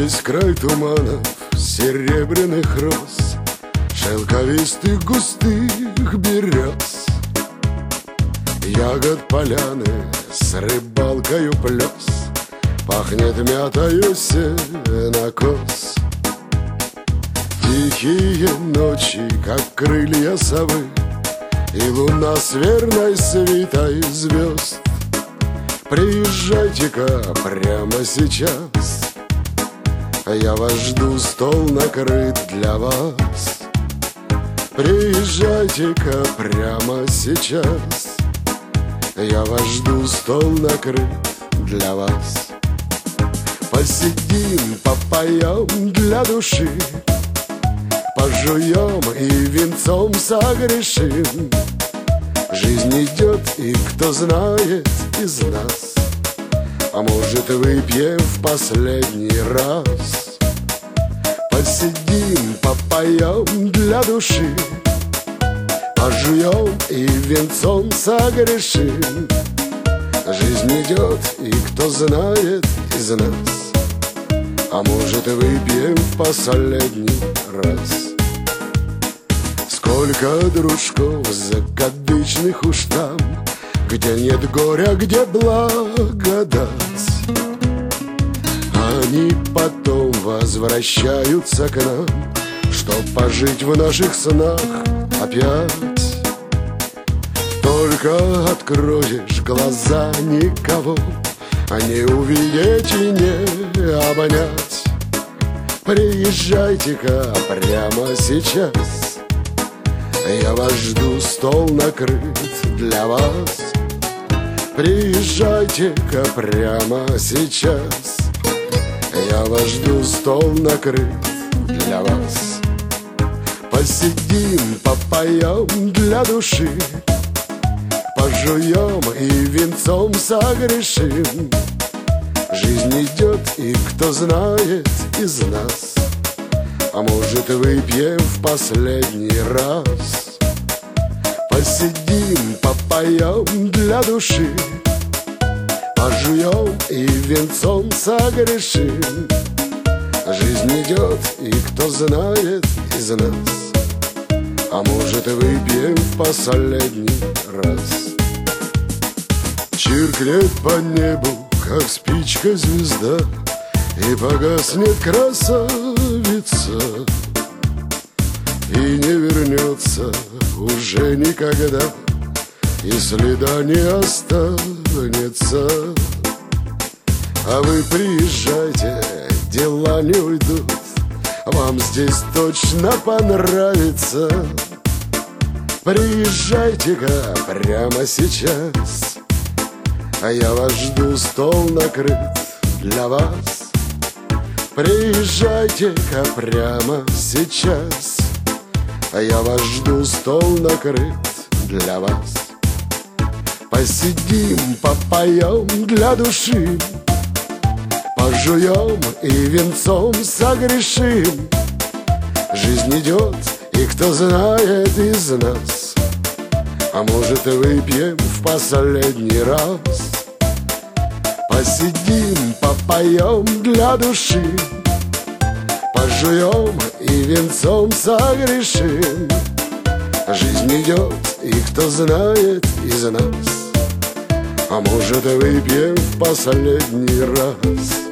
Весь край туманов, серебряных роз, шелковистых густых берез, ягод поляны с рыбалкою плес, пахнет мятою сенокос. Тихие ночи, как крылья совы, и луна с верной свитой звезд. Приезжайте-ка прямо сейчас, я вас жду, стол накрыт для вас. Приезжайте-ка прямо сейчас, я вас жду, стол накрыт для вас. Посидим, попоем для души, пожуем и венцом согрешим. Жизнь идет, и кто знает из нас, а может, выпьем в последний раз. Посидим, попоем для души, пожуем и венцом согрешим. Жизнь идет, и кто знает из нас, а может, выпьем в последний раз. Сколько дружков закадычных уж там, где нет горя, где благодать. Они потом возвращаются к нам, чтоб пожить в наших снах опять. Только откроешь глаза, никого не увидеть и не обонять. Приезжайте-ка прямо сейчас, я вас жду, стол накрыт для вас. Приезжайте-ка прямо сейчас, я вас жду, стол накрыт для вас. Посидим, попоем для души, пожуем и венцом согрешим. Жизнь идет, и кто знает из нас, а может, выпьем в последний раз. Посидим, попоем для души, пожуем и венцом согрешим. Жизнь идет, и кто знает из нас, а может, выпьем в последний раз. Чиркнет по небу, как спичка, звезда, и погаснет красавица, и не вернется уже никогда, и следа не останется. А вы приезжайте, дела не уйдут, вам здесь точно понравится. Приезжайте-ка прямо сейчас, а я вас жду, стол накрыт для вас. Приезжайте-ка прямо сейчас, а я вас жду, стол накрыт для вас. Посидим, попоем для души, пожуем и венцом согрешим. Жизнь идет, и кто знает из нас, а может, выпьем в последний раз. Посидим, попоем для души, пожуем и венцом согрешим. Жизнь идет, и кто знает из нас, а может, выпьем в последний раз.